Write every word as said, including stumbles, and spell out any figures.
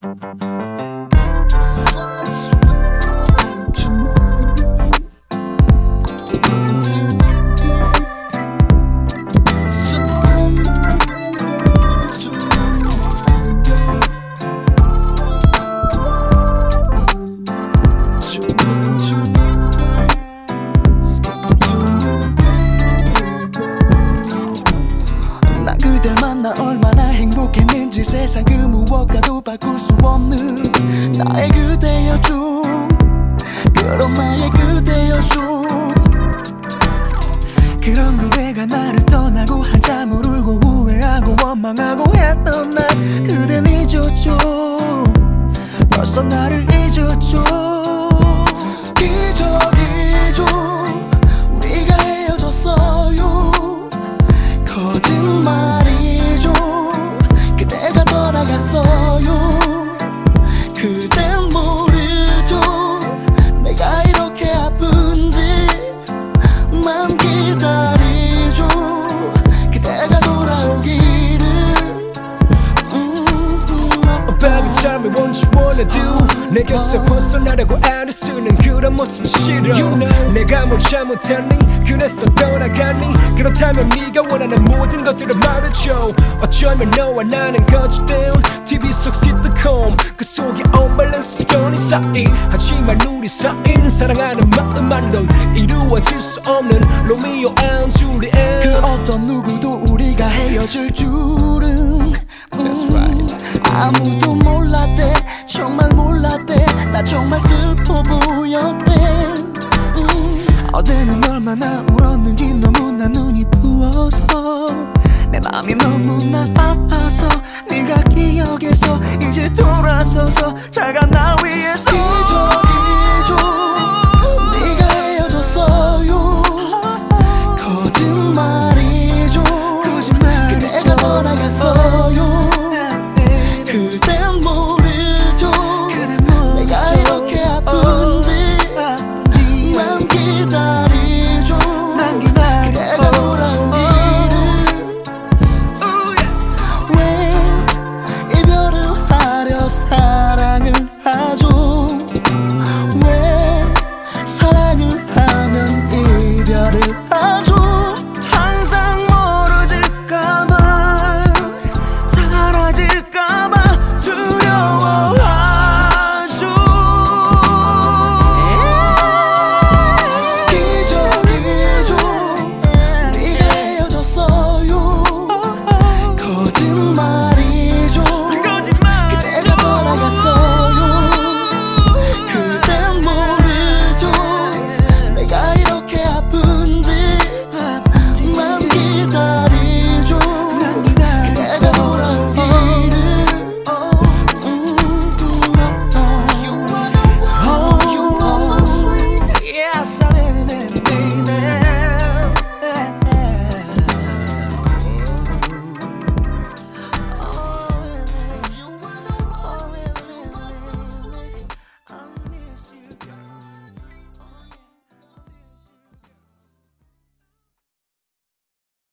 나 얼마나 행복했는지 세상 그 무엇과도 바꿀 수 없는 나의 그대여줘. 그런 나의 그대여줘. 그런 그대가 나를 떠나고 한참을 울고 후회하고 원망하고 했던 날 그댄 잊었죠. 벌써 나를 잊었죠. 기적이죠. 우리가 헤어졌어요. 거짓말이죠. 그대가 떠나갔어요. 그댄 모르죠. 내가 이렇게 아픈지 만 기다리죠. 그대가 돌아오기를. 음, Oh baby tell me what you wanna do. 내 곁에 벗어나려고 애를 쓰는 그런 모습 싫어. You know 내가 뭘 잘못했니? 그래서 떠나갔니? 그렇다면 네가 원하는 모든 것들을 말해줘. 어쩌면 너와 나는 거짓된 티비 속 시트콤 그 속에 언밸런스 연이 쌓인 하지만 우리 사이는 사랑하는 마음만으론 이루어질 수 없는 로미오 앤 줄리엣. 그 어떤 누구도 우리가 헤어질 줄은 That's right. 아무도 몰랐대. 정말 몰랐대. 나 정말 슬퍼 보였대. 음. 어제는 얼마나 울었는지 너무나 눈이 부어서 내 맘이 너무나 아파서 네가 기억해서 이제 돌아서서 잘가 나 위해서. 기적이죠. 네가 헤어졌어요. 거짓말이죠. 그대가 떠나갔어요. 그댄 모르죠.